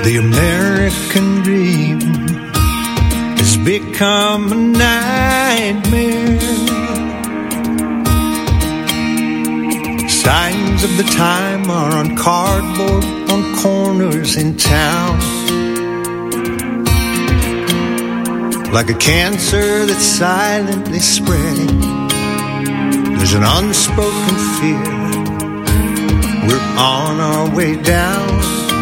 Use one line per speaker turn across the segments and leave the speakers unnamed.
The American dream has become a nightmare. Signs of the time are on cardboard on corners in town. Like a cancer that's silently spreading, there's an unspoken fear. We're on our way down.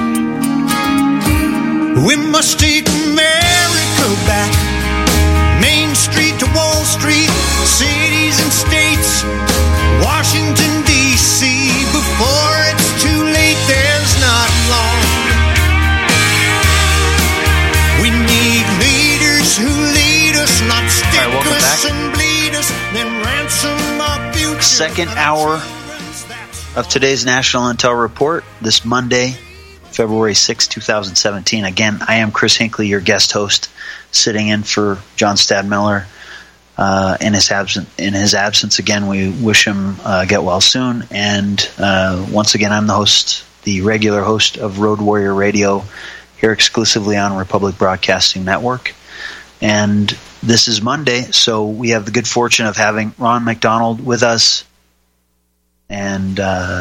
We must take America back. Main Street to Wall Street, cities and states, Washington, D.C. Before it's too late, there's not long. We need leaders who lead us, not stick us and bleed us, then ransom our future.
Second hour of today's National Intel Report, this Monday, February 6, 2017. Again, I am Chris Hinckley, your guest host, sitting in for John Stadmiller in his absence. Again, we wish him get well soon. And once again, I'm the regular host of Road Warrior Radio, here exclusively on Republic Broadcasting Network. And this is Monday, so we have the good fortune of having Ron McDonald with us. And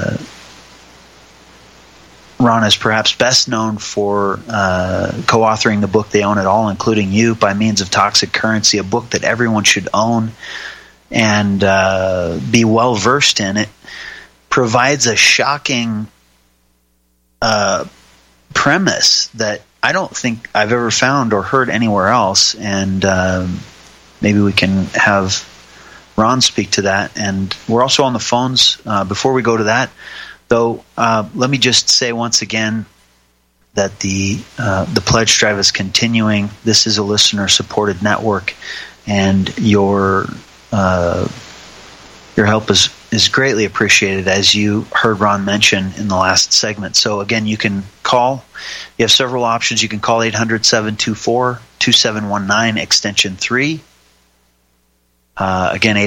Ron is perhaps best known for co-authoring the book They Own It All, Including You, By Means of Toxic Currency, a book that everyone should own and be well-versed in. It provides a shocking premise that I don't think I've ever found or heard anywhere else, and maybe we can have Ron speak to that. And we're also on the phones. Before we go to that, though, let me just say once again that the pledge drive is continuing. This is a listener-supported network, and your help is greatly appreciated, as you heard Ron mention in the last segment. So again, you can call. You have several options. You can call 800-724-2719, extension 3. Again,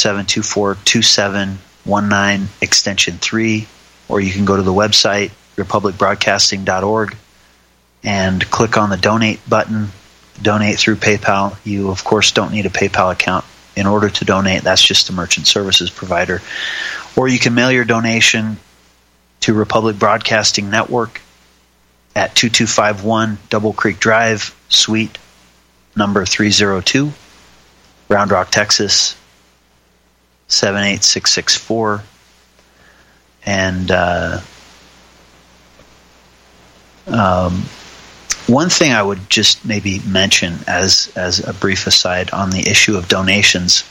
800-724-2719, extension 3. Or you can go to the website, republicbroadcasting.org, and click on the donate button, donate through PayPal. You, of course, don't need a PayPal account in order to donate. That's just a merchant services provider. Or you can mail your donation to Republic Broadcasting Network at 2251 Double Creek Drive, Suite number 302, Round Rock, Texas, 78664. And one thing I would just maybe mention as a brief aside on the issue of donations,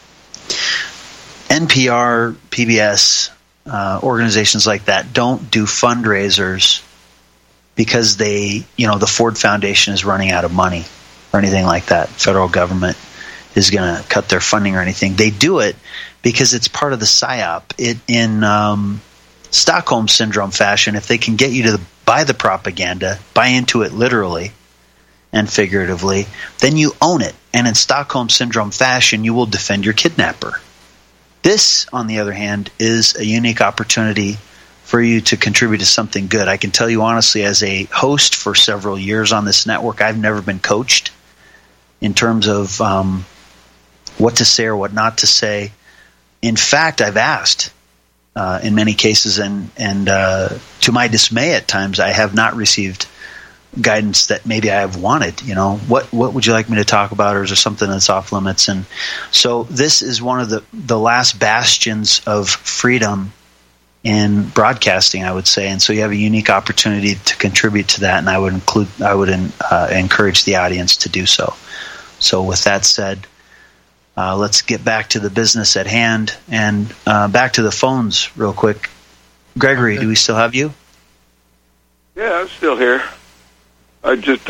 NPR, PBS, organizations like that don't do fundraisers because the Ford Foundation is running out of money or anything like that. Federal government is going to cut their funding or anything. They do it because it's part of the PSYOP. In Stockholm Syndrome fashion, if they can get you to buy the propaganda, buy into it literally and figuratively, then you own it. And in Stockholm Syndrome fashion, you will defend your kidnapper. This, on the other hand, is a unique opportunity for you to contribute to something good. I can tell you honestly, as a host for several years on this network, I've never been coached in terms of what to say or what not to say. In fact, I've asked in many cases, and to my dismay at times, I have not received guidance that maybe I have wanted. What would you like me to talk about, or is there something that's off limits? And so this is one of the last bastions of freedom in broadcasting, I would say. And so you have a unique opportunity to contribute to that, and I would encourage the audience to do so. So with that said, let's get back to the business at hand, and back to the phones real quick. Gregory, do we still have you?
Yeah, I'm still here. I just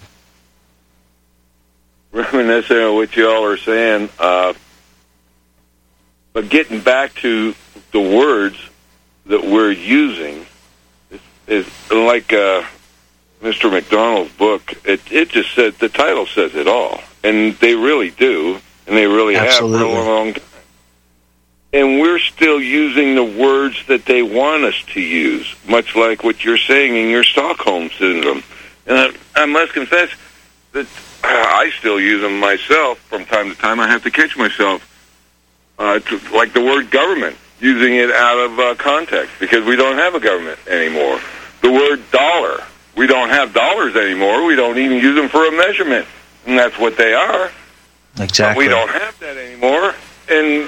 reminiscing on what you all are saying, but getting back to the words that we're using is like Mr. McDonald's book. It just said, the title says it all, and they really do. And they really
Absolutely.
have for a long time. And we're still using the words that they want us to use, much like what you're saying in your Stockholm Syndrome. And I must confess that I still use them myself from time to time. I have to catch myself, like the word government, using it out of context, because we don't have a government anymore. The word dollar, we don't have dollars anymore. We don't even use them for a measurement, and that's what they are.
Exactly.
But we don't have that anymore. And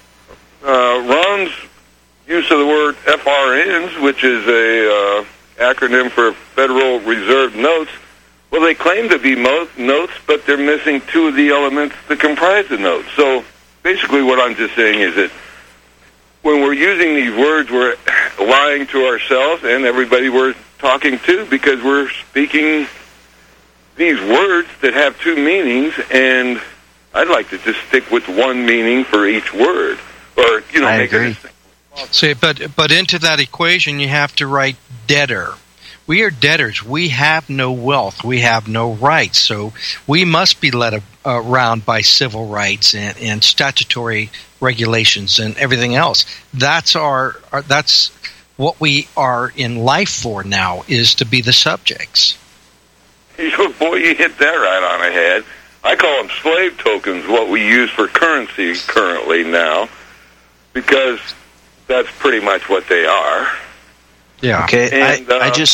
Ron's use of the word FRNs, which is a acronym for Federal Reserve Notes, well, they claim to be notes, but they're missing two of the elements that comprise the notes. So basically what I'm just saying is that when we're using these words, we're lying to ourselves and everybody we're talking to, because we're speaking these words that have two meanings, and I'd like to just stick with one meaning for each word, or
I
make
agree.
See, but into that equation, you have to write debtor. We are debtors. We have no wealth. We have no rights. So we must be led around by civil rights and statutory regulations and everything else. That's that's what we are in life for now, is to be the subjects.
Boy, you hit that right on the head. I call them slave tokens, what we use for currency currently now, because that's pretty much what they are.
Yeah.
Okay.
And,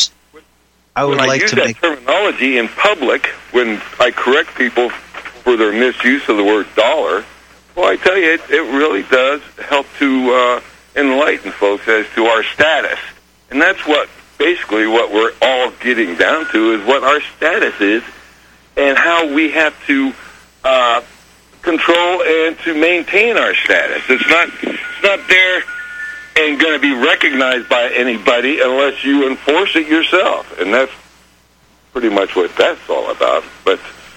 I would
when
like
I use
to
that
make
terminology in public, when I correct people for their misuse of the word dollar, well, I tell you, it really does help to enlighten folks as to our status. And that's basically what we're all getting down to, is what our status is and how we have to control and to maintain our status. It's not there and going to be recognized by anybody unless you enforce it yourself. And that's pretty much what that's all about. But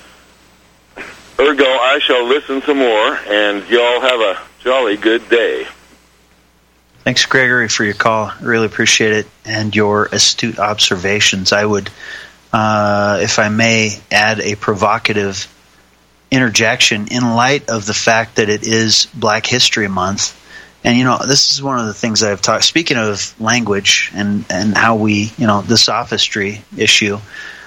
ergo, I shall listen some more, and y'all have a jolly good day.
Thanks, Gregory, for your call. Really appreciate it, and your astute observations. I would, if I may, add a provocative interjection in light of the fact that it is Black History Month. And, this is one of the things I've talked, speaking of language and how we, the sophistry issue,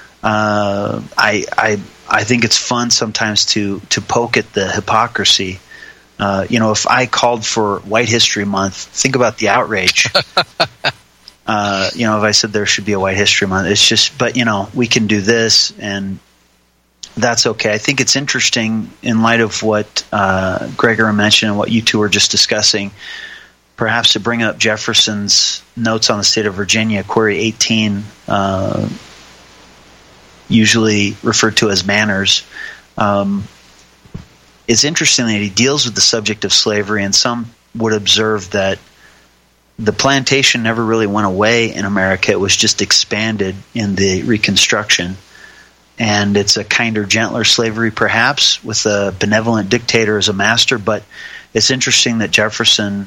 I think it's fun sometimes to poke at the hypocrisy. If I called for White History Month, think about the outrage. If I said there should be a White History Month, it's just, but, we can do this, and that's okay. I think it's interesting in light of what Gregory mentioned and what you two were just discussing, perhaps to bring up Jefferson's notes on the state of Virginia, Query 18, usually referred to as Manners. It's interesting that he deals with the subject of slavery, and some would observe that the plantation never really went away in America. It was just expanded in the Reconstruction. And it's a kinder, gentler slavery, perhaps, with a benevolent dictator as a master. But it's interesting that Jefferson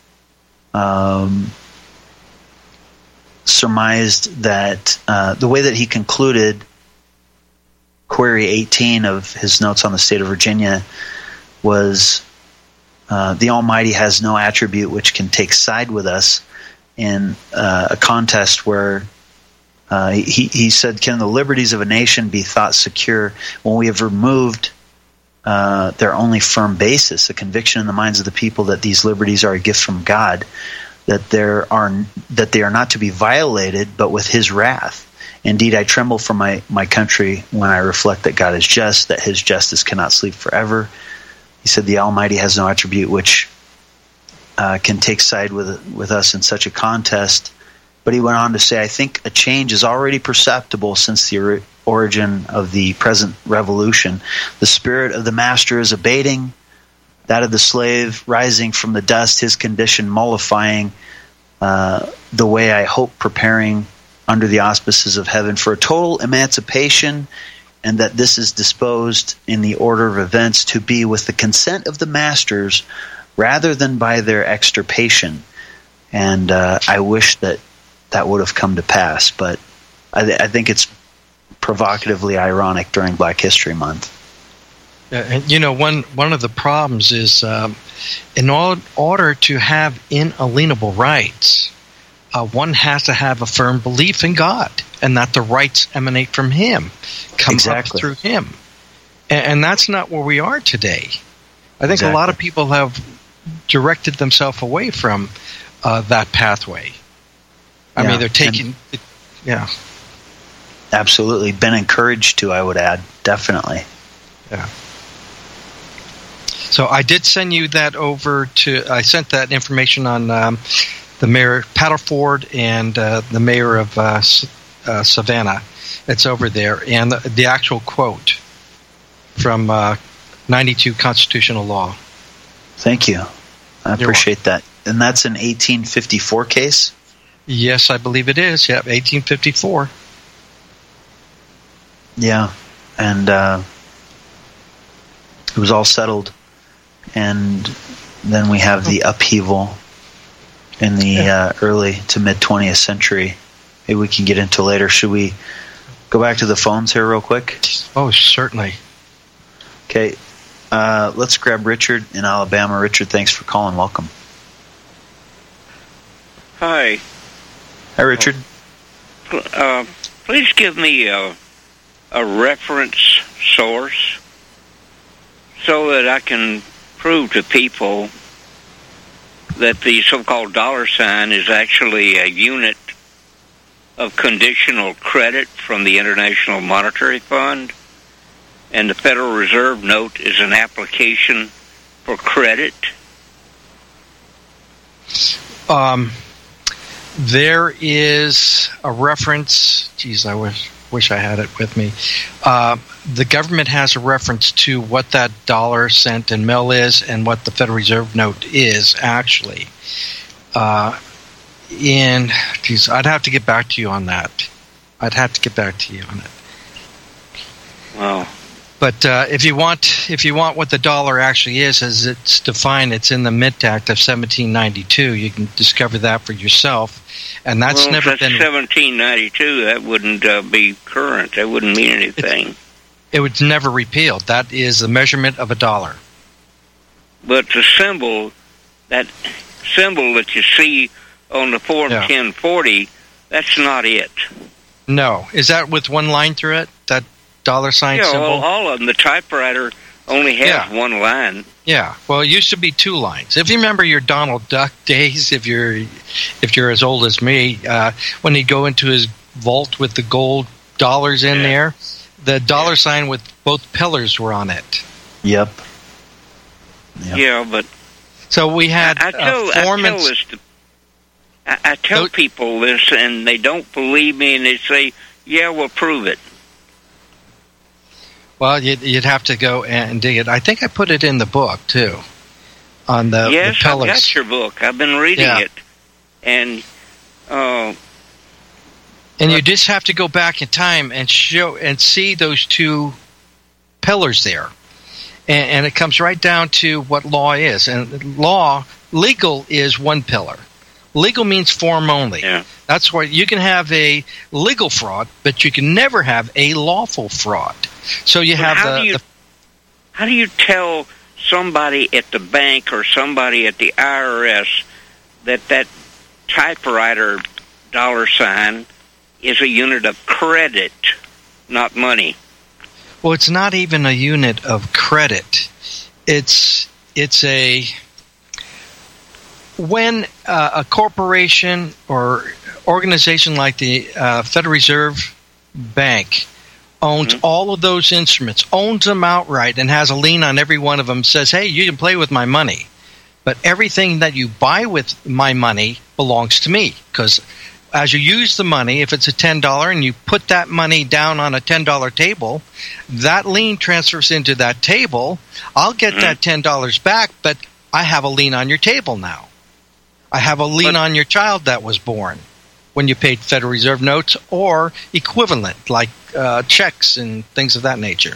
surmised that the way that he concluded Query 18 of his notes on the state of Virginia was the Almighty has no attribute which can take side with us in a contest where he said, can the liberties of a nation be thought secure when we have removed their only firm basis, a conviction in the minds of the people that these liberties are a gift from God, that they are not to be violated, but with His wrath. Indeed, I tremble for my country when I reflect that God is just, that His justice cannot sleep forever. He said the Almighty has no attribute which can take side with us in such a contest. But he went on to say, I think a change is already perceptible since the origin of the present revolution. The spirit of the master is abating, that of the slave rising from the dust, his condition mollifying, the way I hope preparing under the auspices of heaven for a total emancipation, and that this is disposed in the order of events to be with the consent of the masters rather than by their extirpation. And I wish that would have come to pass, but I think it's provocatively ironic during Black History Month.
One of the problems is in order to have inalienable rights, one has to have a firm belief in God and that the rights emanate from Him, come up through Him. And that's not where we are today. I think a lot of people have directed themselves away from that pathway. I mean, they're taking...
Absolutely. Been encouraged to, I would add. Definitely.
Yeah. So I did send you that over to... I sent that information on the mayor, Paddleford, and the mayor of Savannah. It's over there. And the actual quote from 92 Constitutional Law.
Thank you. I appreciate that. And that's an 1854 case?
Yes, I believe it is. Yeah, 1854.
Yeah, and it was all settled. And then we have the upheaval in the early to mid-20th century. Maybe we can get into later. Should we go back to the phones here real quick?
Oh, certainly.
Okay, let's grab Richard in Alabama. Richard, thanks for calling. Welcome.
Hi.
Hi, Richard.
Please give me a reference source so that I can prove to people that the so-called dollar sign is actually a unit of conditional credit from the International Monetary Fund, and the Federal Reserve note is an application for credit.
There is a reference. Geez, I wish I had it with me. The government has a reference to what that dollar, cent, and mill is, and what the Federal Reserve note is actually. I'd have to get back to you on that.
Wow.
But if you want what the dollar actually is, as it's defined, it's in the Mint Act of 1792. You can discover that for yourself, and that's never been
1792. That wouldn't be current. That wouldn't mean anything.
It was never repealed. That is the measurement of a dollar.
But the symbol that you see on the Form 1040, that's not it.
No, is that with one line through it? That dollar sign symbol?
Yeah, all of them. The typewriter only has one line.
Yeah, well, it used to be two lines. If you remember your Donald Duck days, if you're as old as me, when he'd go into his vault with the gold dollars in there, the dollar sign with both pillars were on it.
Yep.
Yeah, but
so we had
I tell people this, and they don't believe me, and they say, "Yeah, we'll prove it."
Well, you'd have to go and dig it. I think I put it in the book too. On the
yes,
the pillars.
I've got your book. I've been reading it, and
you just have to go back in time and see those two pillars there, and it comes right down to what law is. And legal is one pillar. Legal means form only.
Yeah.
That's why you can have a legal fraud, but you can never have a lawful fraud. So you have
how do you tell somebody at the bank or somebody at the IRS that typewriter dollar sign is a unit of credit, not money?
Well, it's not even a unit of credit. It's when a corporation or organization like the Federal Reserve Bank owns all of those instruments, owns them outright, and has a lien on every one of them, says, hey, you can play with my money, but everything that you buy with my money belongs to me, because as you use the money, if it's a $10 and you put that money down on a $10 table, that lien transfers into that table. I'll get that $10 back, but I have a lien on your table now. I have a lien on your child that was born when you paid Federal Reserve notes or equivalent, like checks and things of that nature.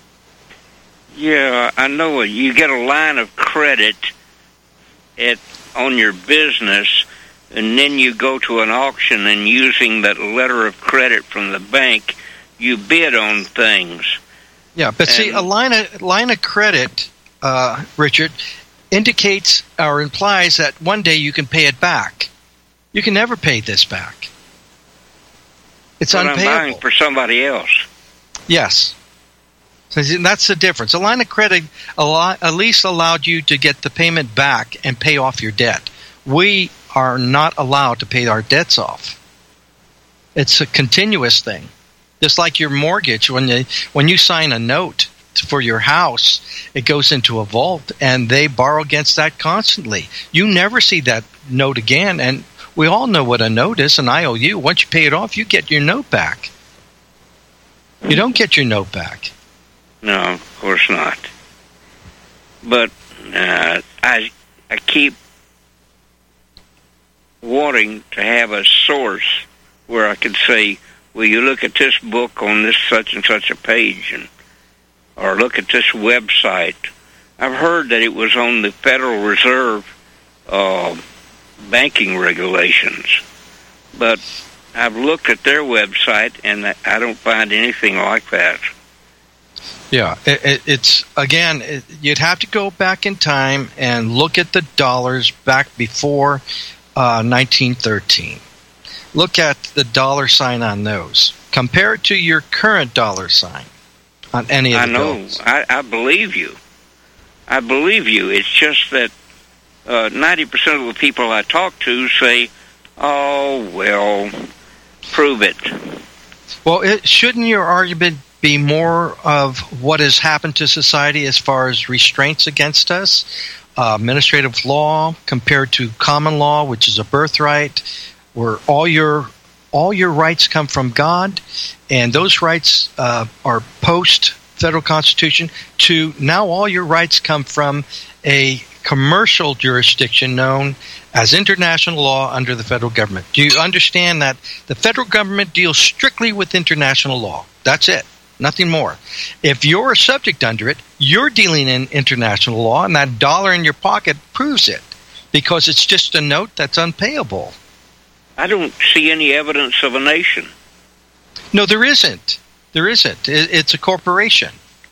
Yeah, I know. You get a line of credit on your business, and then you go to an auction, and using that letter of credit from the bank, you bid on things.
Yeah, but see, a line of credit, Richard, indicates or implies that one day you can pay it back. You can never pay this back. It's
But
unpayable.
I'm buying for somebody else.
Yes. So that's the difference. A line of credit at least allowed you to get the payment back and pay off your debt. We are not allowed to pay our debts off. It's a continuous thing. Just like your mortgage, when you sign a note for your house, it goes into a vault, and they borrow against that constantly. You never see that note again, and we all know what a note is, an IOU. Once you pay it off, you get your note back. You don't get your note back.
No, of course not. But I keep wanting to have a source where I could say, "Will you look at this book on this such and such a page, or look at this website?" I've heard that it was on the Federal Reserve banking regulations, but I've looked at their website and I don't find anything like that.
Yeah, it's again, you'd have to go back in time and look at the dollars back before 1913. Look at the dollar sign on those. Compare it to your current dollar sign on any of the bills.
I believe you. I believe you. It's just that 90% of the people I talk to say, "Oh, well, prove it."
Well, shouldn't your argument be more of what has happened to society as far as restraints against us? Administrative law compared to common law, which is a birthright, where all your rights come from God, and those rights are post-federal Constitution, to now all your rights come from a commercial jurisdiction known as international law under the federal government. Do you understand that the federal government deals strictly with international law? That's it. Nothing more. If you're a subject under it, you're dealing in international law, and that dollar in your pocket proves it, because it's just a note that's unpayable.
I don't see any evidence of a nation.
No, there isn't. There isn't. It's a corporation.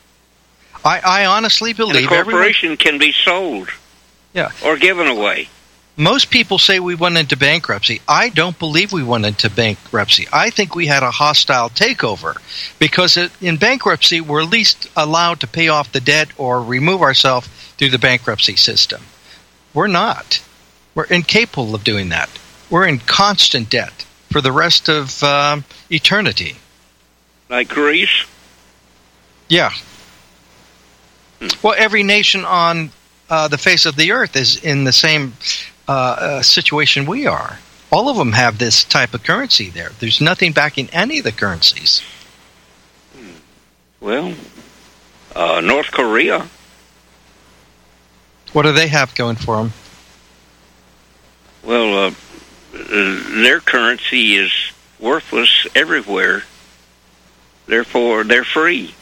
I honestly believe
And a corporation can be sold, or given away.
Most people say we went into bankruptcy. I don't believe we went into bankruptcy. I think we had a hostile takeover, because in bankruptcy, we're at least allowed to pay off the debt or remove ourselves through the bankruptcy system. We're not. We're incapable of doing that. We're in constant debt for the rest of eternity.
Like Greece?
Yeah. Well, every nation on the face of the earth is in the same situation we are. All of them have this type of currency there. There's nothing backing any of the currencies.
Well, North Korea.
What do they have going for them?
Well, their currency is worthless everywhere. Therefore, they're free.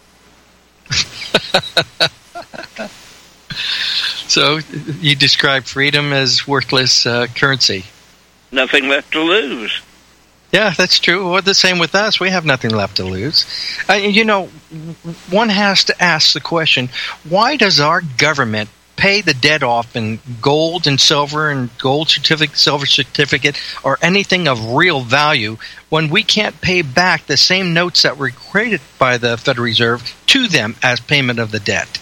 So you describe freedom as worthless currency.
Nothing left to lose.
Yeah, that's true. Well, the same with us. We have nothing left to lose. One has to ask the question, why does our government pay the debt off in gold and silver certificate, silver certificate, or anything of real value when we can't pay back the same notes that were created by the Federal Reserve to them as payment of the debt?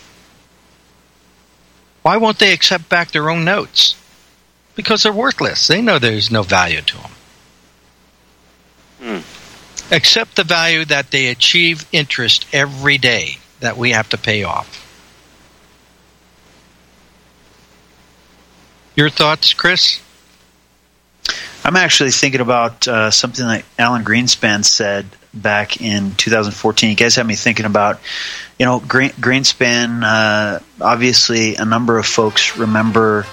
Why won't they accept back their own notes? Because they're worthless. They know there's no value to them. Except the value that they achieve interest every day that we have to pay off. Your thoughts, Chris?
I'm actually thinking about something that Alan Greenspan said back in 2014. You guys have me thinking about, Greenspan, obviously a number of folks remember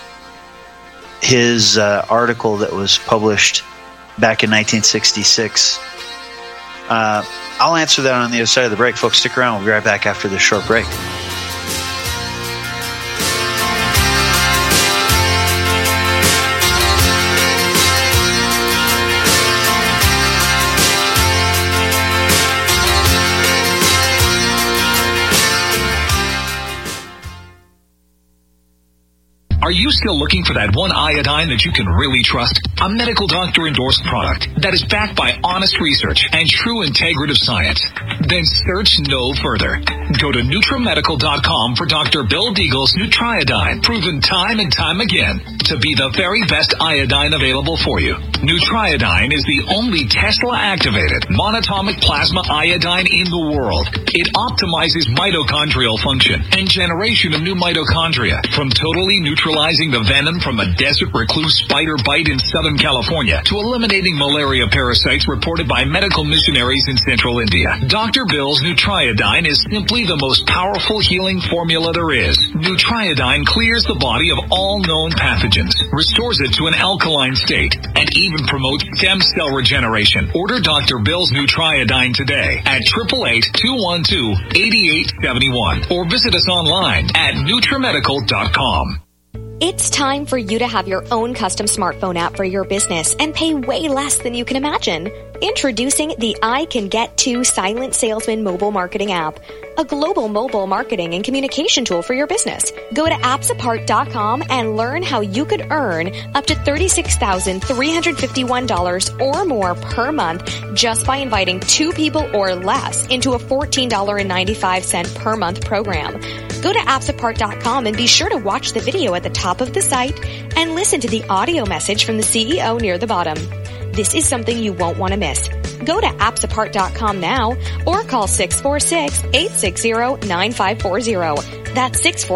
his article that was published back in 1966. I'll answer that on the other side of the break. Folks, stick around. We'll be right back after this short break.
Are you still looking for that one iodine that you can really trust? A medical doctor endorsed product that is backed by honest research and true integrative science? Then search no further. Go to NutriMedical.com for Dr. Bill Deagle's Nutriodine, proven time and time again to be the very best iodine available for you. Nutriodine is the only Tesla-activated monatomic plasma iodine in the world. It optimizes mitochondrial function and generation of new mitochondria, from totally neutralizing the venom from a desert recluse spider bite in Southern California to eliminating malaria parasites reported by medical missionaries in Central India. Dr. Bill's Nutriodine is simply the most powerful healing formula there is. Nutriodine clears the body of all known pathogens, restores it to an alkaline state, and even promotes stem cell regeneration. Order Dr. Bill's Nutriodine today at 888-212-8871 or visit us online at NutriMedical.com.
It's time for you to have your own custom smartphone app for your business and pay way less than you can imagine. Introducing the I Can Get To Silent Salesman mobile marketing app, a global mobile marketing and communication tool for your business. Go to appsapart.com and learn how you could earn up to $36,351 or more per month just by inviting 2 people or less into a $14.95 per month program. Go to appsapart.com and be sure to watch the video at the top of the site and listen to the audio message from the CEO near the bottom. This is something you won't want to miss. Go to appsapart.com now or call 646-860-9540. That's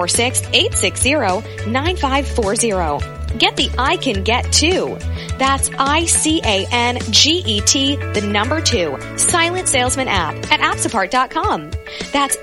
646-860-9540. Get the I Can Get To. That's ICANGET, the number 2, Silent Salesman app at appsapart.com. That's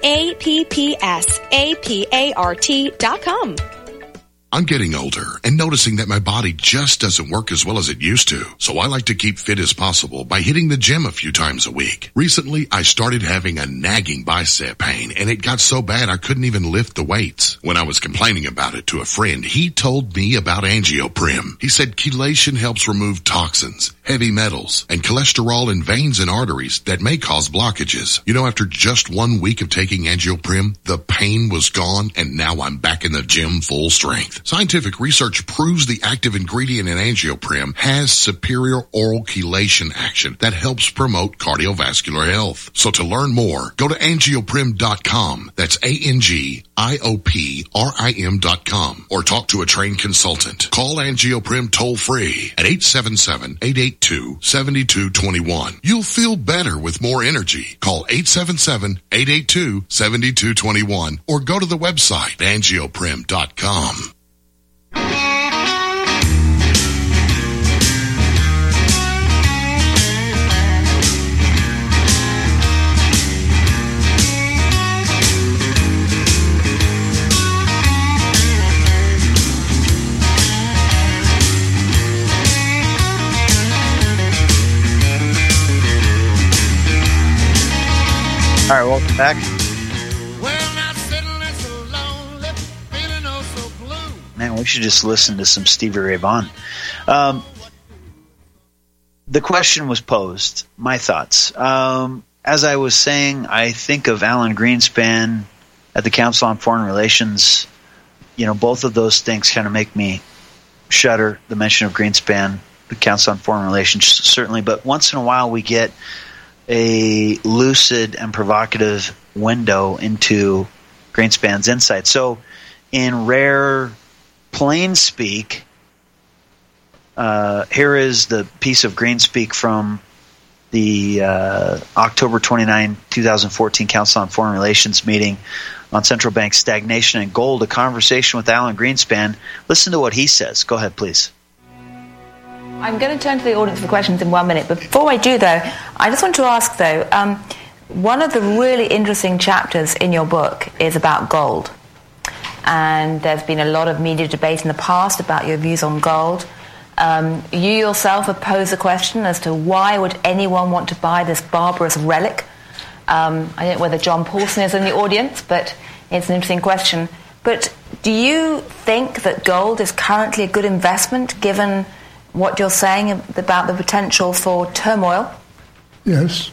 APPSAPART.com.
I'm getting older and noticing that my body just doesn't work as well as it used to. So I like to keep fit as possible by hitting the gym a few times a week. Recently, I started having a nagging bicep pain, and it got so bad I couldn't even lift the weights. When I was complaining about it to a friend, he told me about Angioprim. He said chelation helps remove toxins, heavy metals, and cholesterol in veins and arteries that may cause blockages. You know, after just 1 week of taking Angioprim, the pain was gone, and now I'm back in the gym full strength. Scientific research proves the active ingredient in Angioprim has superior oral chelation action that helps promote cardiovascular health. So to learn more, go to angioprim.com. That's ANGIOPRIM.com, or talk to a trained consultant. Call Angioprim toll free at 877-882-7221. You'll feel better with more energy. Call 877-882-7221 or go to the website angioprim.com.
All right, welcome back. Man, we should just listen to some Stevie Ray Vaughan. The question was posed, my thoughts. As I was saying, I think of Alan Greenspan at the Council on Foreign Relations. You know, both of those things kind of make me shudder, the mention of Greenspan, the Council on Foreign Relations, certainly. But once in a while we get a lucid and provocative window into Greenspan's insight. So in rare plain speak, here is the piece of Greenspeak from the October 29, 2014 Council on Foreign Relations meeting on central bank stagnation and gold, a conversation with Alan Greenspan. Listen to what he says. Go ahead, please.
I'm going to turn to the audience for questions in 1 minute. But before I do, though, I just want to ask, though, one of the really interesting chapters in your book is about gold. And there's been a lot of media debate in the past about your views on gold. You yourself have posed the question as to why would anyone want to buy this barbarous relic. I don't know whether John Paulson is in the audience, but it's an interesting question. But do you think that gold is currently a good investment given what you're saying about the potential for turmoil?
Yes.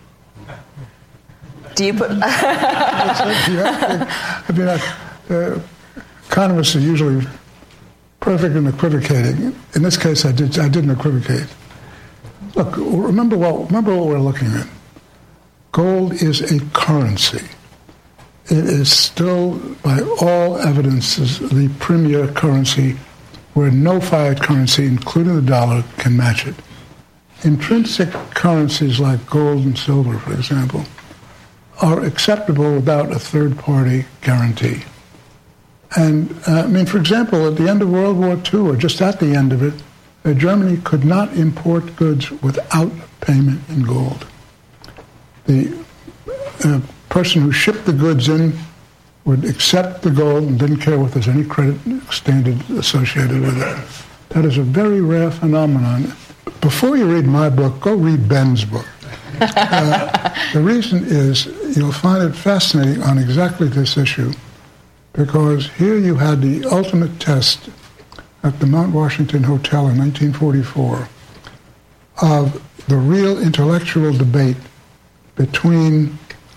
Do you put...
economists are usually perfect in equivocating. In this case, I didn't equivocate. Look, remember what we're looking at. Gold is a currency. It is still, by all evidences, the premier currency where no fiat currency, including the dollar, can match it. Intrinsic currencies like gold and silver, for example, are acceptable without a third-party guarantee. And, for example, at the end of World War II, or just at the end of it, Germany could not import goods without payment in gold. The person who shipped the goods in would accept the gold and didn't care if there's any credit standard associated with it. That is a very rare phenomenon. Before you read my book, go read Ben's book. The reason is you'll find it fascinating on exactly this issue, because here you had the ultimate test at the Mount Washington Hotel in 1944 of the real intellectual debate between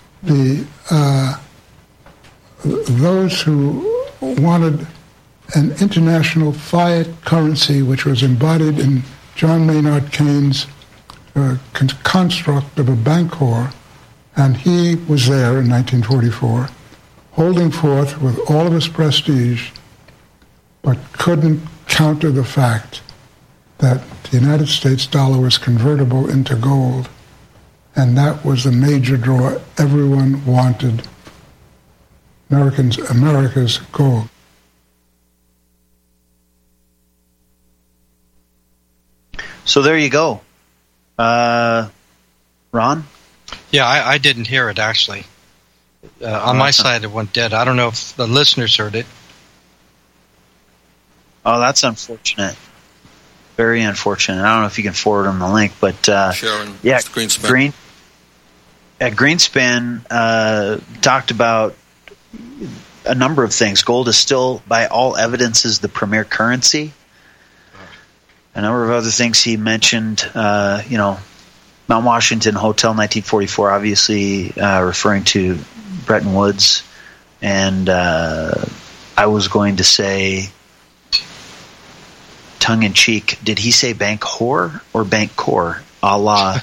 those who wanted an international fiat currency, which was embodied in John Maynard Keynes' construct of a bancor, and he was there in 1944, holding forth with all of his prestige, but couldn't counter the fact that the United States dollar was convertible into gold, and that was the major draw. Everyone wanted America's gold.
So there you go. Ron?
Yeah, I didn't hear it, actually. On my side, it went dead. I don't know if the listeners heard it.
Oh, that's unfortunate. Very unfortunate. I don't know if you can forward them the link, but
Sharon,
yeah,
Greenspan.
Greenspan talked about a number of things. Gold is still, by all evidences, the premier currency. A number of other things he mentioned. Mount Washington Hotel, 1944, obviously referring to Bretton Woods, and I was going to say, tongue-in-cheek, did he say bank whore or bank core? A la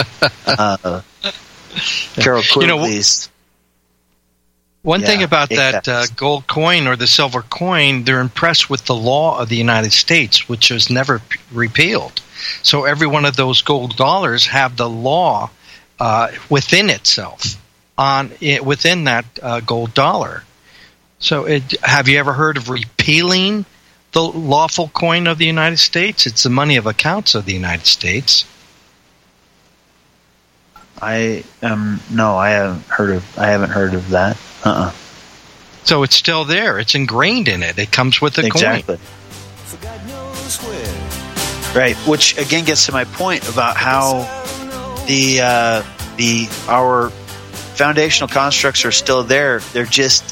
Carol Quigley's.
One thing about that gold coin or the silver coin, they're impressed with the law of the United States, which was never repealed. So every one of those gold dollars have the law within itself, within that gold dollar. So have you ever heard of repealing the lawful coin of the United States? It's the money of accounts of the United States.
I haven't heard of that.
So it's still there. It's ingrained in it. It comes with the
exactly.
coin.
Right, which again gets to my point about how our foundational constructs are still there. They're just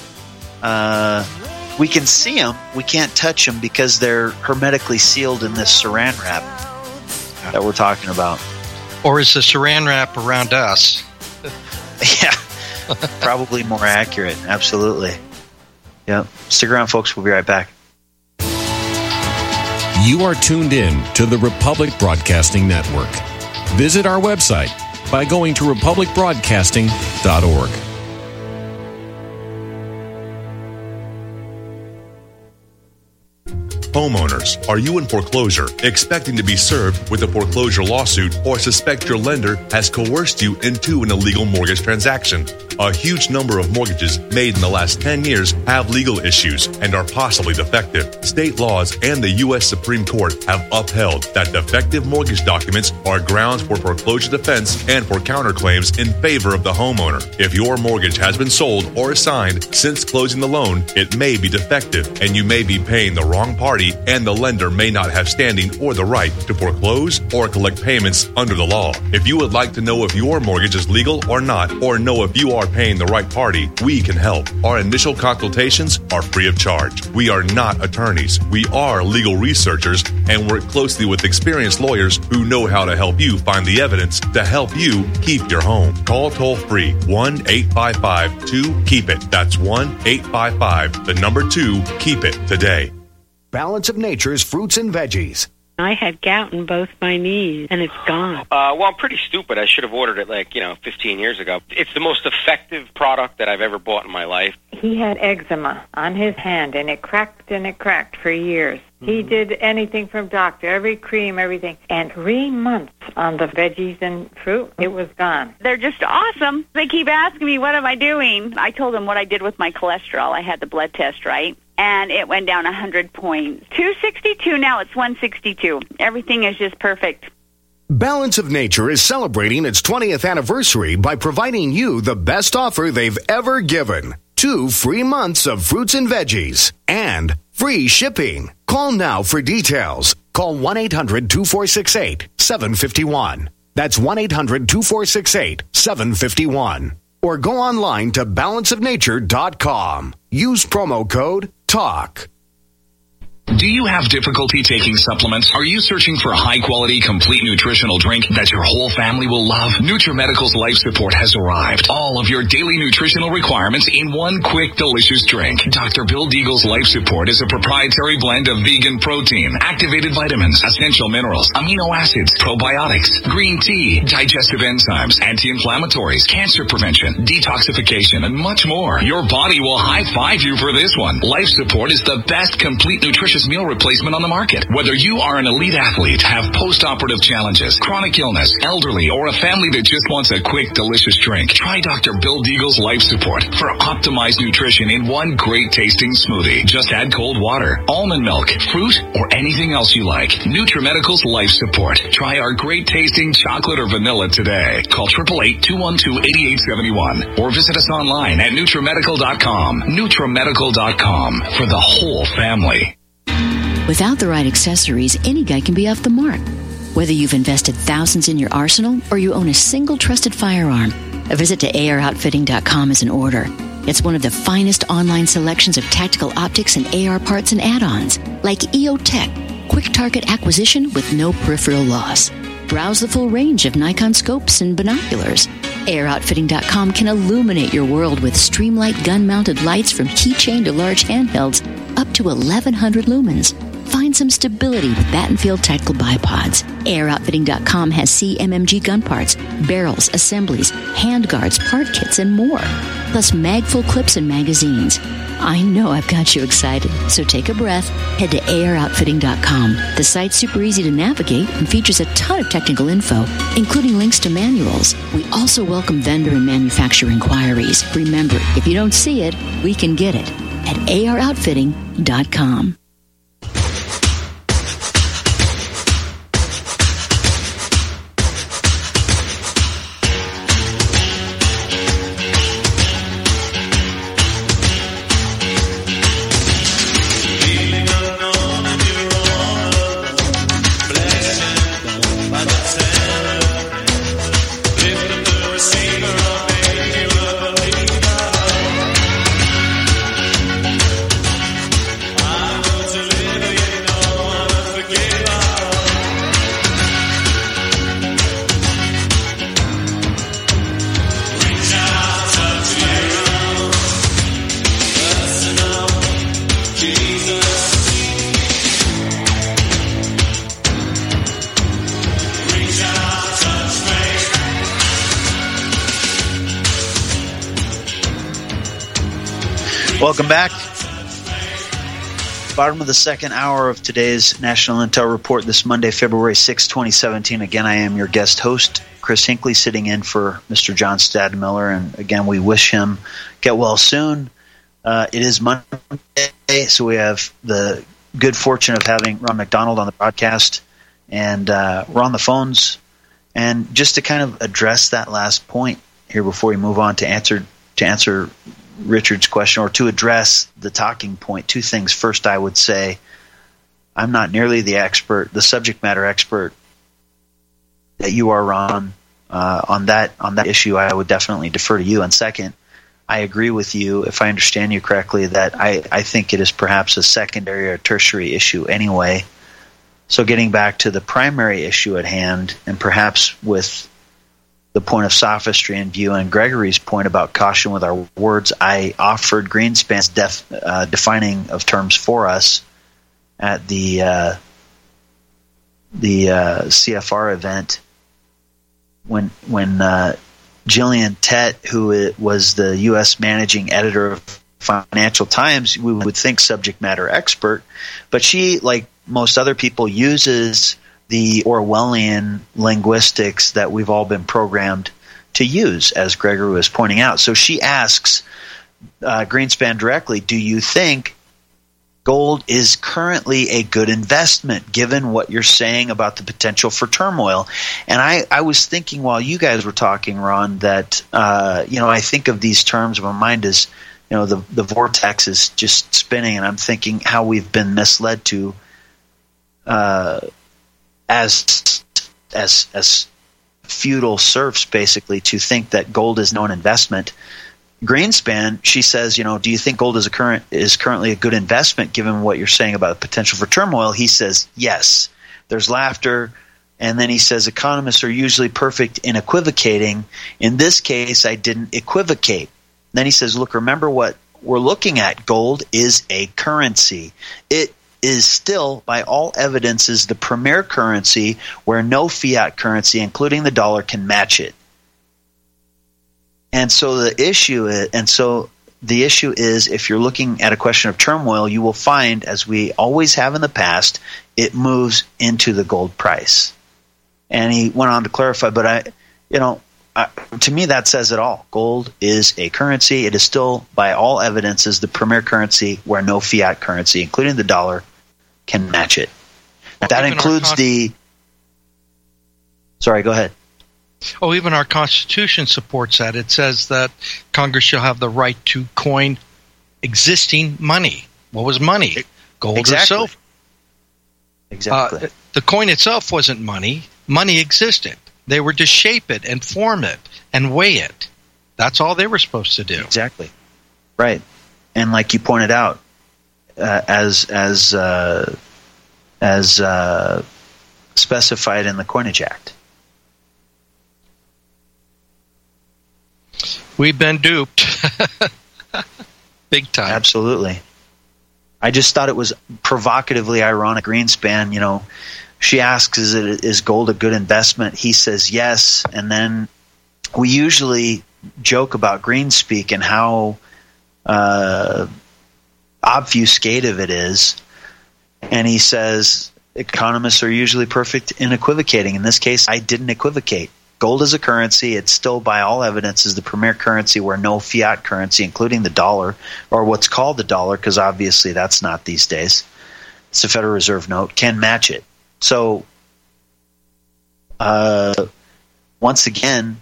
we can see them, we can't touch them because they're hermetically sealed in this saran wrap that we're talking about.
Or is the saran wrap around us?
Yeah, probably more accurate. Absolutely. Yep. Stick around, folks. We'll be right back.
You are tuned in to the Republic Broadcasting Network. Visit our website by going to republicbroadcasting.org.
Homeowners, are you in foreclosure, expecting to be served with a foreclosure lawsuit, or suspect your lender has coerced you into an illegal mortgage transaction? A huge number of mortgages made in the last 10 years have legal issues and are possibly defective. State laws and the U.S. Supreme Court have upheld that defective mortgage documents are grounds for foreclosure defense and for counterclaims in favor of the homeowner. If your mortgage has been sold or assigned since closing the loan, it may be defective and you may be paying the wrong party, and the lender may not have standing or the right to foreclose or collect payments under the law. If you would like to know if your mortgage is legal or not, or know if you are paying the right party, we can help. Our initial consultations are free of charge. We are not attorneys. We are legal researchers and work closely with experienced lawyers who know how to help you find the evidence to help you keep your home. Call toll-free 1-855-2-KEEP-IT. That's 1-855-2-KEEP-IT today.
Balance of Nature's fruits and veggies.
I had gout in both my knees, and it's gone.
Well, I'm pretty stupid. I should have ordered it 15 years ago. It's the most effective product that I've ever bought in my life.
He had eczema on his hand, and it cracked for years. He did anything from doctor, every cream, everything. And 3 months on the veggies and fruit, it was gone.
They're just awesome. They keep asking me, what am I doing? I told them what I did with my cholesterol. I had the blood test, right? And it went down 100 points. 262, now it's 162. Everything is just perfect.
Balance of Nature is celebrating its 20th anniversary by providing you the best offer they've ever given. 2 free months of fruits and veggies and free shipping. Call now for details. Call 1-800-2468-751. That's 1-800-2468-751. Or go online to balanceofnature.com. Use promo code TALK.
Do you have difficulty taking supplements? Are you searching for a high-quality, complete nutritional drink that your whole family will love? NutriMedical's Life Support has arrived. All of your daily nutritional requirements in one quick, delicious drink. Dr. Bill Deagle's Life Support is a proprietary blend of vegan protein, activated vitamins, essential minerals, amino acids, probiotics, green tea, digestive enzymes, anti-inflammatories, cancer prevention, detoxification, and much more. Your body will high-five you for this one. Life Support is the best complete nutritious meal replacement on the market. Whether you are an elite athlete, have post-operative challenges, chronic illness, elderly, or a family that just wants a quick, delicious drink, try Dr. Bill Deagle's Life Support for optimized nutrition in one great tasting smoothie. Just add cold water, almond milk, fruit, or anything else you like. NutriMedical's Life Support. Try our great tasting chocolate or vanilla today. Call 888-212-8871 or visit us online at NutriMedical.com. NutriMedical.com for the whole family.
Without the right accessories, any guy can be off the mark. Whether you've invested thousands in your arsenal or you own a single trusted firearm, a visit to AROutfitting.com is in order. It's one of the finest online selections of tactical optics and AR parts and add-ons, like EOTech, quick target acquisition with no peripheral loss. Browse the full range of Nikon scopes and binoculars. AROutfitting.com can illuminate your world with Streamlight gun-mounted lights from keychain to large handhelds up to 1,100 lumens. Find some stability with Battenfield Tactical Bipods. AROutfitting.com has CMMG gun parts, barrels, assemblies, handguards, part kits, and more. Plus mag-full clips and magazines. I know I've got you excited, so take a breath. Head to AROutfitting.com. The site's super easy to navigate and features a ton of technical info, including links to manuals. We also welcome vendor and manufacturer inquiries. Remember, if you don't see it, we can get it at AROutfitting.com.
Welcome back. Bottom of the second hour of today's National Intel Report this Monday, February 6, 2017. Again, I am your guest host, Chris Hinckley, sitting in for Mr. John Stadmiller. And again, we wish him get well soon. It is Monday, so we have the good fortune of having Ron McDonald on the broadcast. And we're on the phones. And just to kind of address that last point here before we move on to answer Richard's question, or to address the talking point, two things. First, I would say I'm not nearly the subject matter expert that you are, Ron. On that issue, I would definitely defer to you. And second, I agree with you, if I understand you correctly, that I think it is perhaps a secondary or tertiary issue anyway. So getting back to the primary issue at hand, and perhaps with the point of sophistry in view and Gregory's point about caution with our words, I offered Greenspan's defining of terms for us at the CFR event when Gillian Tett, who was the U.S. managing editor of Financial Times, we would think subject matter expert, but she, like most other people, uses the Orwellian linguistics that we've all been programmed to use, as Gregory was pointing out. So she asks Greenspan directly, do you think gold is currently a good investment given what you're saying about the potential for turmoil? And I was thinking while you guys were talking, Ron, that I think of these terms, my mind is, the vortex is just spinning, and I'm thinking how we've been misled to as feudal serfs, basically, to think that gold is no investment. Greenspan, she says, do you think gold is currently a good investment given what you're saying about the potential for turmoil? He says, yes. There's laughter. And then he says, economists are usually perfect in equivocating. In this case, I didn't equivocate. Then he says, look, remember what we're looking at. Gold is a currency. It is still, by all evidences, the premier currency where no fiat currency, including the dollar, can match it. And so the issue is, if you're looking at a question of turmoil, you will find, as we always have in the past, it moves into the gold price. And he went on to clarify, but to me that says it all. Gold is a currency. It is still, by all evidences, the premier currency where no fiat currency, including the dollar, can match it. That includes the. Sorry, go ahead.
Oh, even our Constitution supports that. It says that Congress shall have the right to coin existing money. What was money? Gold or silver.
Exactly.
The coin itself wasn't money. Money existed. They were to shape it and form it and weigh it. That's all they were supposed to do.
Exactly. Right. And like you pointed out, as specified in the Coinage Act.
We've been duped. Big time.
Absolutely. I just thought it was provocatively ironic. Greenspan, she asks, is gold a good investment? He says yes. And then we usually joke about Greenspeak and how obfuscative it is. And he says economists are usually perfect in equivocating. In this case, I didn't equivocate. Gold is a currency. It's still, by all evidence, is the premier currency where no fiat currency, including the dollar, or what's called the dollar, because obviously that's not these days. It's a Federal Reserve note, can match it. So, once again,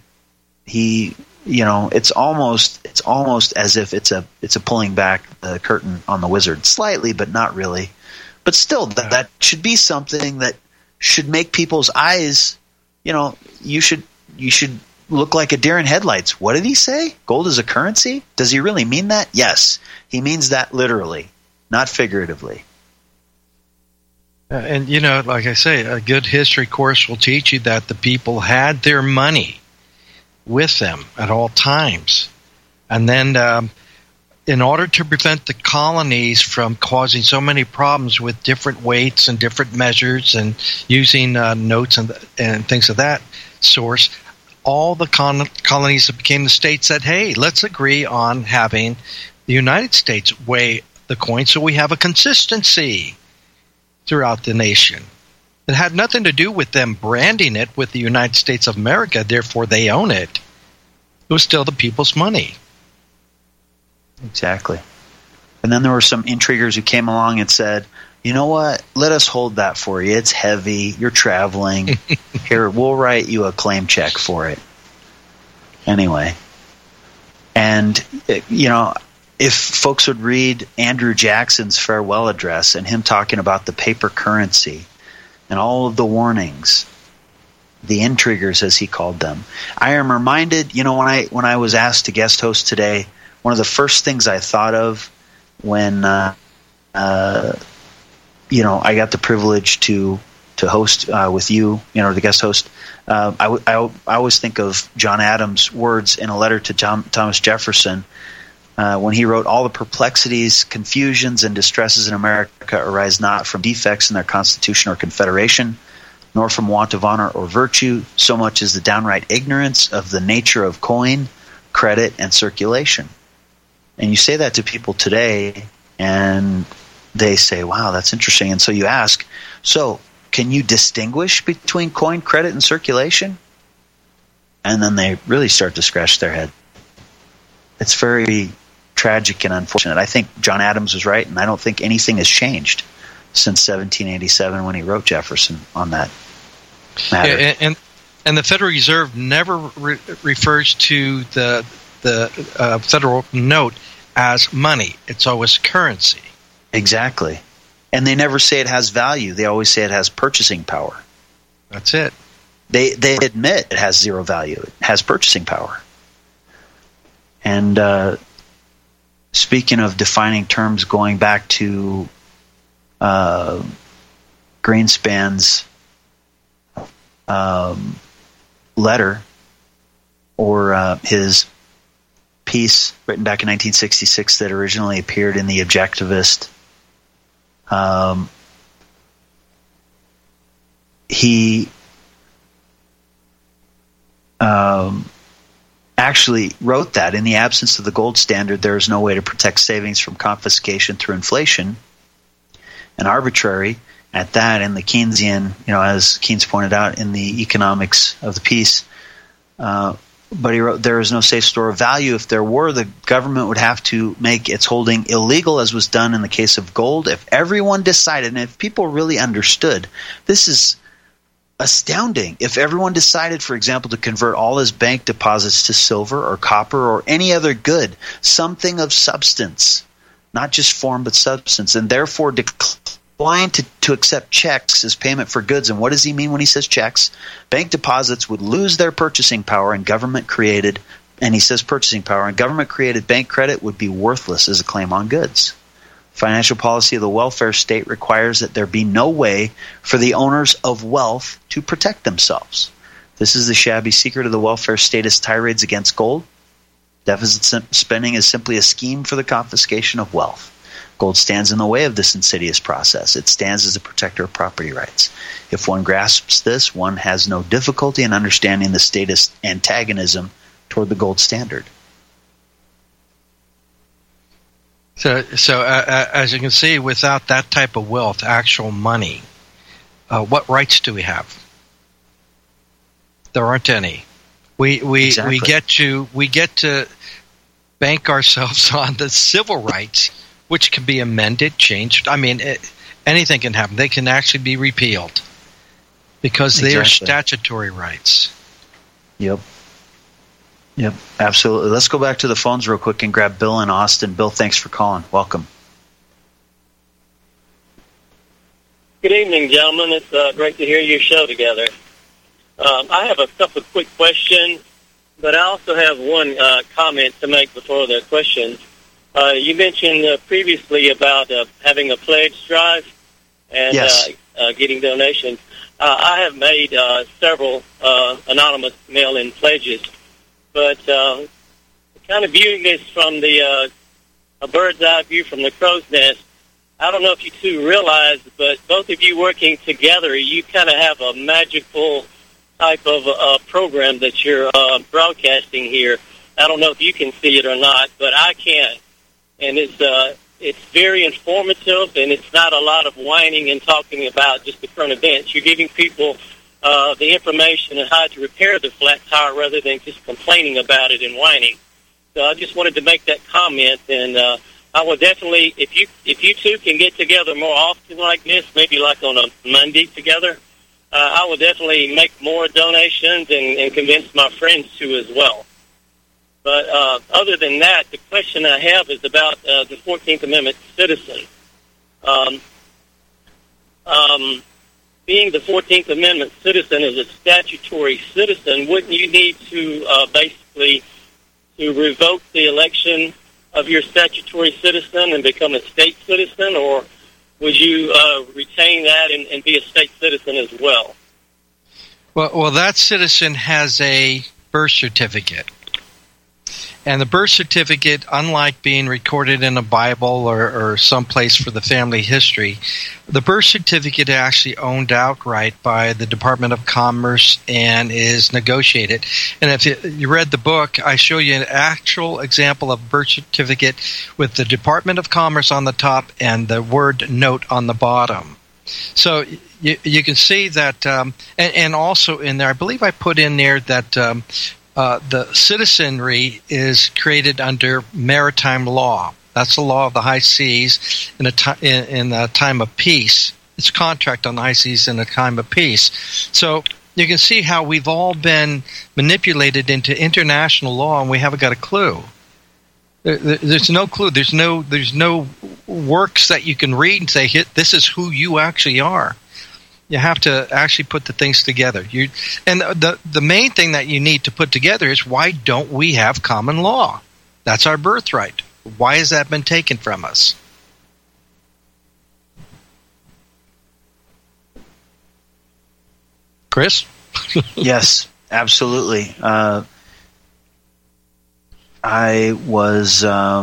it's almost as if it's a pulling back the curtain on the wizard slightly, but not really. But still, that should be something that should make people's eyes. You should look like a deer in headlights. What did he say? Gold is a currency? Does he really mean that? Yes, he means that literally, not figuratively.
And like I say, a good history course will teach you that the people had their money with them at all times. And then in order to prevent the colonies from causing so many problems with different weights and different measures and using notes and things of that source, all the colonies that became the states said, hey, let's agree on having the United States weigh the coin so we have a consistency throughout the nation. It had nothing to do with them branding it with the United States of America, therefore they own it. It was still the people's money.
Exactly. And then there were some intriguers who came along and said, you know what, let us hold that for you. It's heavy. You're traveling. Here, we'll write you a claim check for it. Anyway. And, if folks would read Andrew Jackson's farewell address and him talking about the paper currency and all of the warnings, the intriguers, as he called them, I am reminded, when I was asked to guest host today, one of the first things I thought of when, I got the privilege to host with you, the guest host, I always think of John Adams' words in a letter to Thomas Jefferson, when he wrote, "All the perplexities, confusions, and distresses in America arise not from defects in their constitution or confederation, nor from want of honor or virtue, so much as the downright ignorance of the nature of coin, credit, and circulation." And you say that to people today, and they say, wow, that's interesting. And so you ask, so can you distinguish between coin, credit, and circulation? And then they really start to scratch their head. It's very tragic and unfortunate. I think John Adams was right, and I don't think anything has changed since 1787 when he wrote Jefferson on that matter.
Yeah, and the Federal Reserve never refers to the federal note as money. It's always currency.
Exactly. And they never say it has value. They always say it has purchasing power.
That's it.
They admit it has zero value. It has purchasing power. And speaking of defining terms, going back to Greenspan's letter, or his piece written back in 1966 that originally appeared in The Objectivist, he actually wrote that in the absence of the gold standard, there is no way to protect savings from confiscation through inflation, and arbitrary at that. In the Keynesian, as Keynes pointed out in the economics of the piece, but he wrote, there is no safe store of value. If there were, the government would have to make its holding illegal, as was done in the case of gold. If everyone decided, and if people really understood, this is astounding. If everyone decided, for example, to convert all his bank deposits to silver or copper or any other good, something of substance, not just form but substance, and therefore decline to accept checks as payment for goods. And what does he mean when he says checks? Bank deposits would lose their purchasing power, and government-created, and he says purchasing power, and government-created bank credit would be worthless as a claim on goods. Financial policy of the welfare state requires that there be no way for the owners of wealth to protect themselves. This is the shabby secret of the welfare statist tirades against gold. Deficit spending is simply a scheme for the confiscation of wealth. Gold stands in the way of this insidious process. It stands as a protector of property rights. If one grasps this, one has no difficulty in understanding the statist antagonism toward the gold standard.
So as you can see, without that type of wealth, actual money, what rights do we have? There aren't any. We get to bank ourselves on the civil rights, which can be amended, changed. I mean, anything can happen. They can actually be repealed because they are statutory rights.
Yep, absolutely. Let's go back to the phones real quick and grab Bill in Austin. Bill, thanks for calling. Welcome.
Good evening, gentlemen. It's great to hear your show together. I have a couple of quick questions, but I also have one comment to make before the questions. You mentioned previously about having a pledge drive and getting donations. I have made several anonymous mail-in pledges, but kind of viewing this from a bird's eye view from the crow's nest, I don't know if you two realize, but both of you working together, you kind of have a magical type of program that you're broadcasting here. I don't know if you can see it or not, but I can. And it's very informative, and it's not a lot of whining and talking about just the current events. You're giving people the information on how to repair the flat tire rather than just complaining about it and whining. So I just wanted to make that comment, and I will definitely, if you two can get together more often like this, maybe like on a Monday together, I will definitely make more donations and convince my friends to as well. But other than that, the question I have is about the 14th Amendment citizen. Being the 14th Amendment citizen as a statutory citizen, wouldn't you need to basically to revoke the election of your statutory citizen and become a state citizen, or would you retain that and be a state citizen as well?
Well, that citizen has a birth certificate. And the birth certificate, unlike being recorded in a Bible or someplace for the family history, the birth certificate is actually owned outright by the Department of Commerce and is negotiated. And if you read the book, I show you an actual example of birth certificate with the Department of Commerce on the top and the word note on the bottom. So you can see that, and also in there, I believe I put in there that the citizenry is created under maritime law. That's the law of the high seas in a time of peace. It's a contract on the high seas in a time of peace. So you can see how we've all been manipulated into international law, and we haven't got a clue. There's no clue. There's no works that you can read and say, this is who you actually are. You have to actually put the things together. And the main thing that you need to put together is, why don't we have common law? That's our birthright. Why has that been taken from us? Chris?
Yes, absolutely. I was,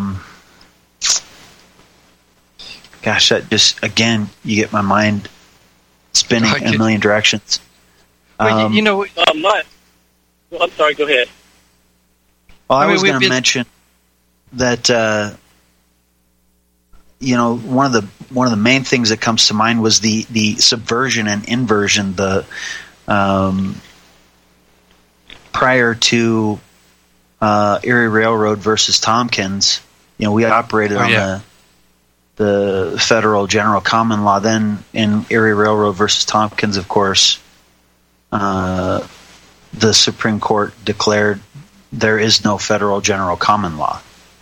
that just, again, you get my mind spinning in a million directions.
I'm sorry, go ahead.
Well, I was going to mention that, one of the main things that comes to mind was the subversion and inversion, prior to Erie Railroad versus Tompkins. We operated on the federal general common law. Then in Erie Railroad versus Tompkins, of course, the Supreme Court declared there is no federal general common law.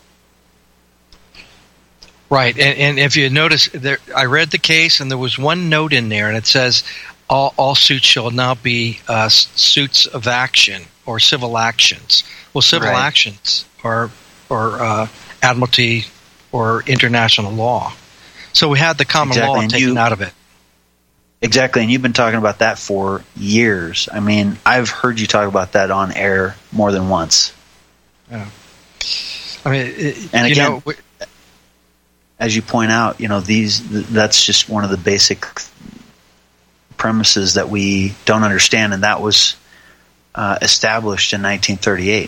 Right, and if you notice, I read the case, and there was one note in there, and it says all suits shall now be suits of action or civil actions. Well, civil actions are admiralty or international law. So we had the common law taken out of it.
Exactly, and you've been talking about that for years. I mean, I've heard you talk about that on air more than once.
Yeah. I mean,
and again, as you point out, that's just one of the basic premises that we don't understand, and that was established in 1938.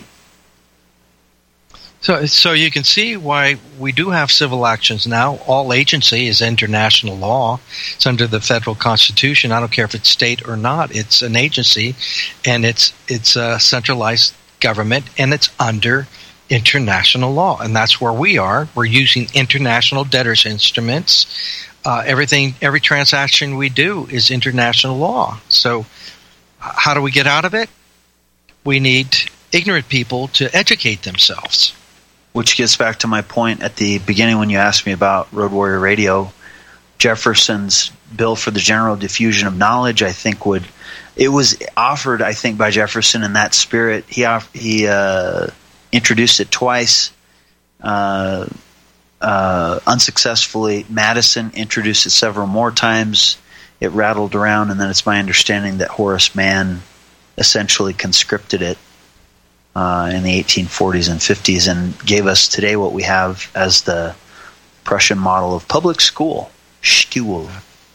So you can see why we do have civil actions now. All agency is international law. It's under the federal constitution. I don't care if it's state or not. It's an agency, and it's a centralized government, and it's under international law. And that's where we are. We're using international debtors instruments. Every transaction we do is international law. So how do we get out of it? We need ignorant people to educate themselves.
Which gets back to my point at the beginning when you asked me about Road Warrior Radio. Jefferson's bill for the general diffusion of knowledge, I think, it was offered, I think, by Jefferson in that spirit. He introduced it twice, unsuccessfully. Madison introduced it several more times. It rattled around, and then it's my understanding that Horace Mann essentially conscripted it in the 1840s and 50s and gave us today what we have as the Prussian model of public school. Stuhl.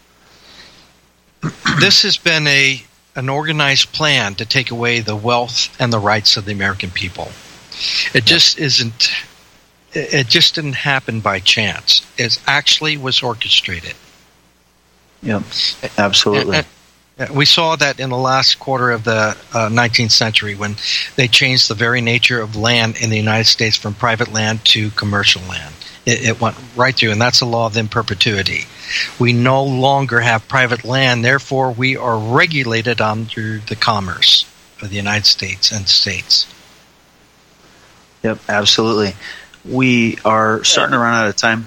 This has been an organized plan to take away the wealth and the rights of the American people. It just isn't. It just didn't happen by chance. It actually was orchestrated.
Yep, absolutely.
We saw that in the last quarter of the 19th century when they changed the very nature of land in the United States from private land to commercial land. It went right through, and that's the law of in perpetuity. We no longer have private land, therefore we are regulated under the commerce of the United States and states.
Yep, absolutely. We are starting to run out of time.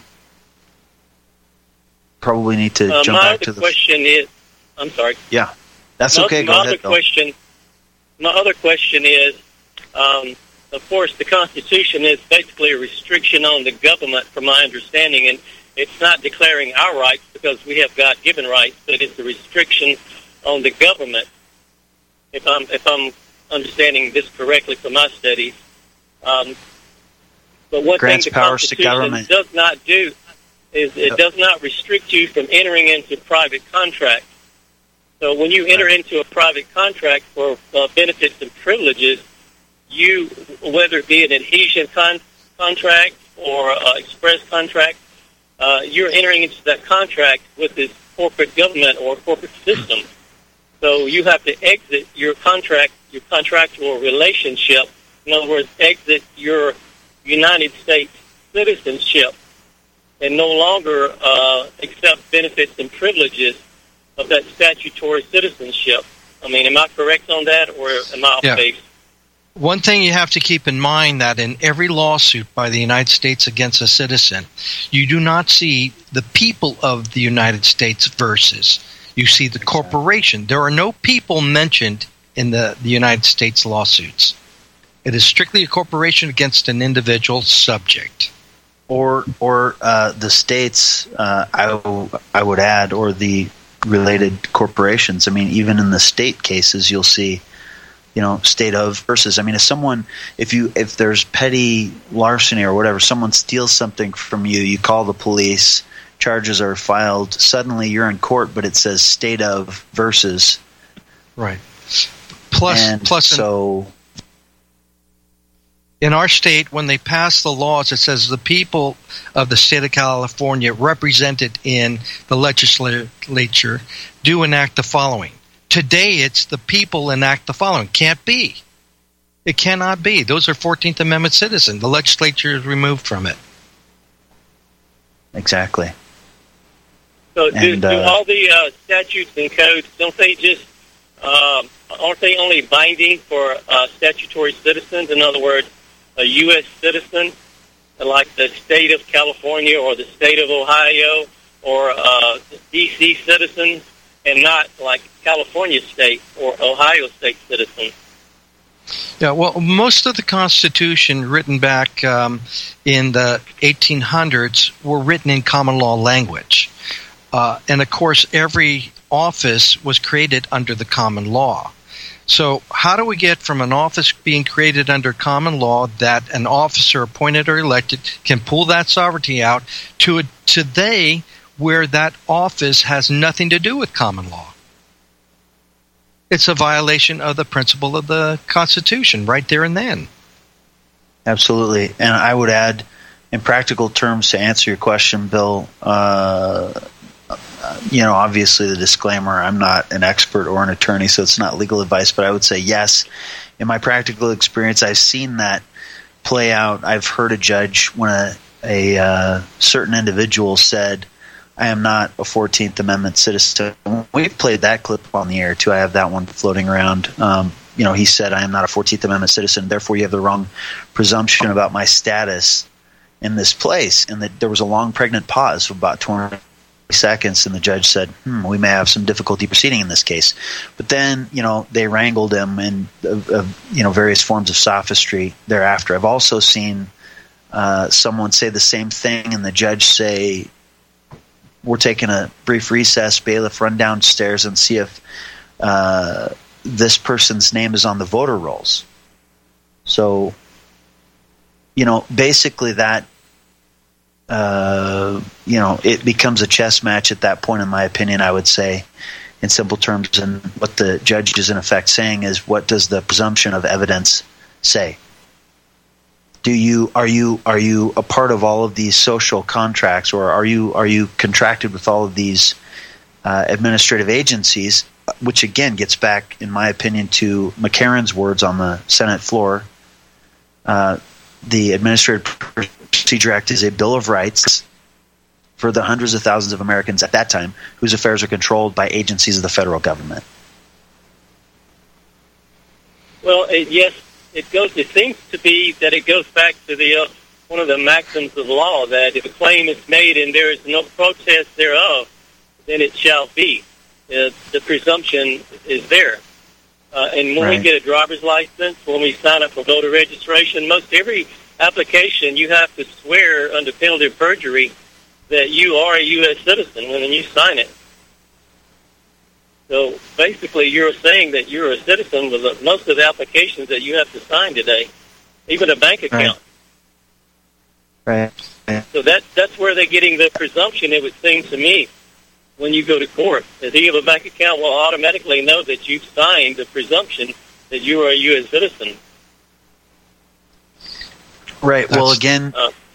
Probably need to jump back to the
question is, I'm sorry.
Yeah, that's okay. Go ahead, Bill.
My other question is, of course, the Constitution is basically a restriction on the government, from my understanding, and it's not declaring our rights because we have God-given rights, but it's a restriction on the government. If I'm understanding this correctly from my studies, But one
Grants
thing the
powers to
Constitution
government.
does not do is it does not restrict you from entering into private contracts. So when you enter into a private contract for benefits and privileges, you, whether it be an adhesion contract or express contract, you're entering into that contract with this corporate government or corporate system. So you have to exit your contractual relationship. In other words, exit your United States citizenship and no longer accept benefits and privileges of that statutory citizenship. I mean, am I correct on that, or am I off base?
One thing you have to keep in mind that in every lawsuit by the United States against a citizen, you do not see the people of the United States versus. You see the corporation. There are no people mentioned in the United States lawsuits. It is strictly a corporation against an individual subject.
Or the states, I would add, or the related corporations. I mean, even in the state cases, you'll see, state of versus. I mean, if there's petty larceny or whatever, someone steals something from you, you call the police, charges are filed, suddenly you're in court, but it says state of versus.
Right. Plus,
so
in our state, when they pass the laws, it says the people of the state of California represented in the legislature do enact the following. Today, it's the people enact the following. Can't be. It cannot be. Those are 14th Amendment citizens. The legislature is removed from it.
Exactly.
So do all the statutes and codes, don't they just, aren't they only binding for statutory citizens? In other words, a U.S. citizen, like the state of California or the state of Ohio or D.C. citizens, and not like California state or Ohio state citizens.
Yeah, well, most of the Constitution written back in the 1800s were written in common law language. And, of course, every office was created under the common law. So how do we get from an office being created under common law that an officer appointed or elected can pull that sovereignty out to today where that office has nothing to do with common law? It's a violation of the principle of the Constitution right there and then.
Absolutely. And I would add, in practical terms, to answer your question, Bill, obviously the disclaimer, I'm not an expert or an attorney, so it's not legal advice, but I would say yes. In my practical experience, I've seen that play out. I've heard a judge when a certain individual said, I am not a 14th Amendment citizen. We've played that clip on the air, too. I have that one floating around. He said, I am not a 14th Amendment citizen, therefore you have the wrong presumption about my status in this place. And that there was a long pregnant pause of about 20 seconds, and the judge said, we may have some difficulty proceeding in this case. But then, they wrangled him in, various forms of sophistry thereafter. I've also seen someone say the same thing, and the judge say, we're taking a brief recess, bailiff, run downstairs and see if this person's name is on the voter rolls. So, basically that, it becomes a chess match at that point, in my opinion, I would say, in simple terms. And what the judge is in effect saying is, what does the presumption of evidence say? Are you a part of all of these social contracts, or are you contracted with all of these administrative agencies? Which again gets back, in my opinion, to McCarran's words on the Senate floor. The Administrative Procedure Act is a Bill of Rights for the hundreds of thousands of Americans at that time whose affairs are controlled by agencies of the federal government.
Well, yes. It seems to be that it goes back to the one of the maxims of law, that if a claim is made and there is no protest thereof, then it shall be. The presumption is there. And when we get a driver's license, when we sign up for voter registration, most every application you have to swear under penalty of perjury that you are a U.S. citizen when you sign it. So basically, you're saying that you're a citizen with most of the applications that you have to sign today, even a bank account.
Right.
So that's where they're getting the presumption, it would seem to me, when you go to court. That he of a bank account will automatically know that you've signed the presumption that you are a U.S. citizen.
Right. Well, again...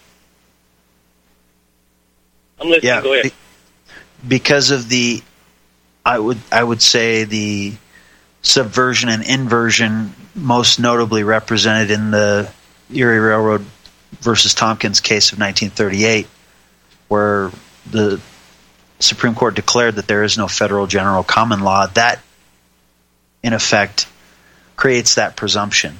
I'm listening.
Yeah,
Go ahead.
Because of the... I would say the subversion and inversion most notably represented in the Erie Railroad versus Tompkins case of 1938, where the Supreme Court declared that there is no federal general common law. That, in effect, creates that presumption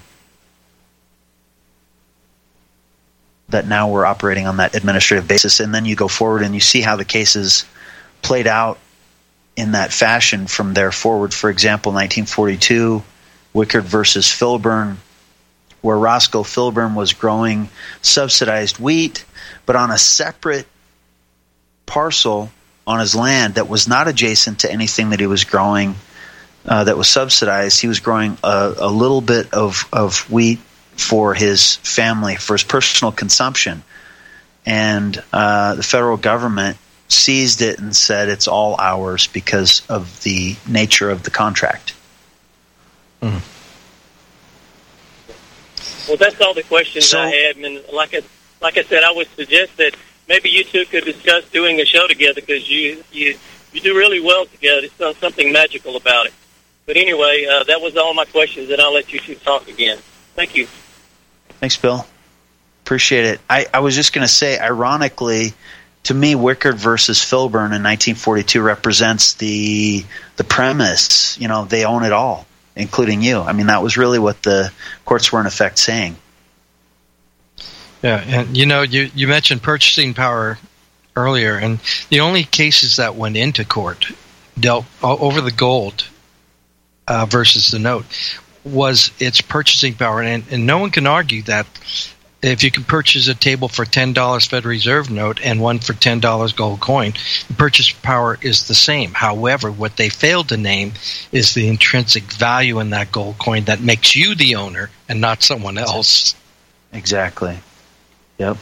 that now we're operating on that administrative basis. And then you go forward and you see how the cases played out in that fashion from there forward. For example, 1942, Wickard versus Filburn, where Roscoe Filburn was growing subsidized wheat, but on a separate parcel on his land that was not adjacent to anything that he was growing that was subsidized. He was growing a little bit of wheat for his family, for his personal consumption. And the federal government seized it and said it's all ours because of the nature of the contract.
Well, that's all the questions I had. And like I said, I would suggest that maybe you two could discuss doing a show together, because you do really well together. There's something magical about it. But anyway, that was all my questions, and I'll let you two talk again. Thank you.
Thanks, Bill. Appreciate it. I was just going to say, ironically, to me, Wickard versus Filburn in 1942 represents the premise. You know, they own it all, including you. I mean, that was really what the courts were in effect saying.
Yeah, and you mentioned purchasing power earlier, and the only cases that went into court dealt over the gold versus the note was its purchasing power, and no one can argue that if you can purchase a table for $10 Federal Reserve note and one for $10 gold coin, the purchase power is the same. However, what they failed to name is the intrinsic value in that gold coin that makes you the owner and not someone else.
Exactly. Yep.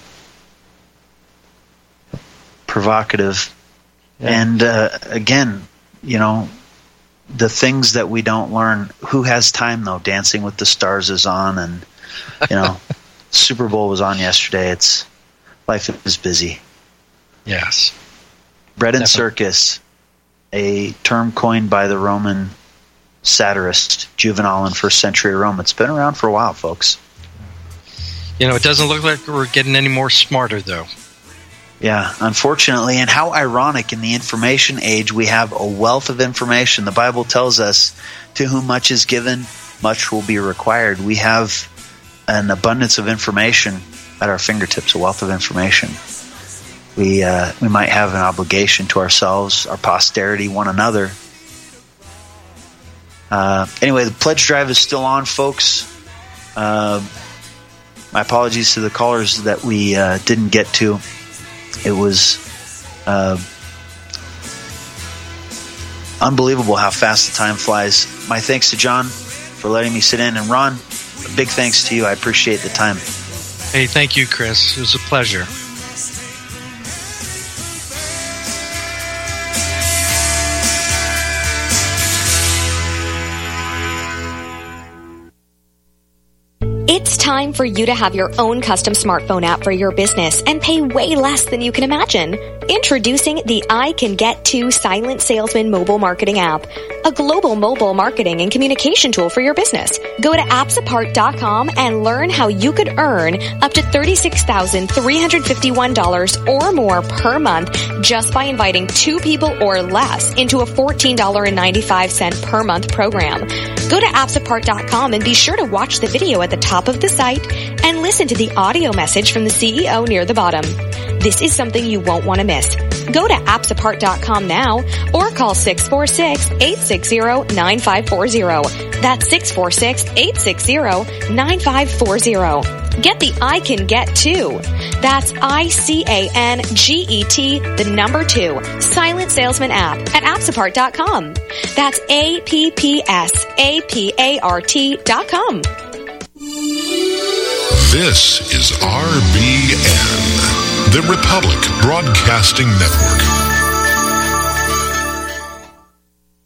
Provocative. Yeah. And again, the things that we don't learn. Who has time, though? Dancing with the Stars is on, and Super Bowl was on yesterday. Life is busy.
Yes.
Bread and circus, a term coined by the Roman satirist Juvenal in first century Rome. It's been around for a while, folks.
It doesn't look like we're getting any more smarter, though.
Yeah, unfortunately. And how ironic, in the information age, we have a wealth of information. The Bible tells us, to whom much is given, much will be required. We have an abundance of information at our fingertips, a wealth of information. We might have an obligation to ourselves, our posterity, one another. Anyway, the pledge drive is still on, folks. My apologies to the callers that we didn't get to. It was unbelievable how fast the time flies. My thanks to John for letting me sit in, and Ron, a big thanks to you. I appreciate the time.
Hey, thank you, Chris. It was a pleasure.
It's time for you to have your own custom smartphone app for your business and pay way less than you can imagine. Introducing the I Can Get To Silent Salesman mobile marketing app, a global mobile marketing and communication tool for your business. Go to appsapart.com and learn how you could earn up to $36,351 or more per month just by inviting 2 people or less into a $14.95 per month program. Go to appsapart.com and be sure to watch the video at the top of the site and listen to the audio message from the CEO near the bottom. This is something you won't want to miss. Go to appsapart.com now or call 646-860-9540. That's 646-860-9540. Get the I Can Get To. That's ICANGET, the number 2, Silent Salesman app at appsapart.com. That's APPSAPART.com.
This is RBN. The Republic Broadcasting Network.